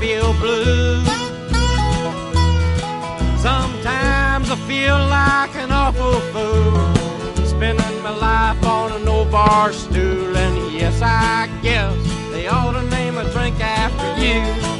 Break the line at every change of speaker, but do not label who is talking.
feel blue. Sometimes I feel like an awful fool, spending my life on an old bar stool. And yes, I guess they ought to name a drink after you.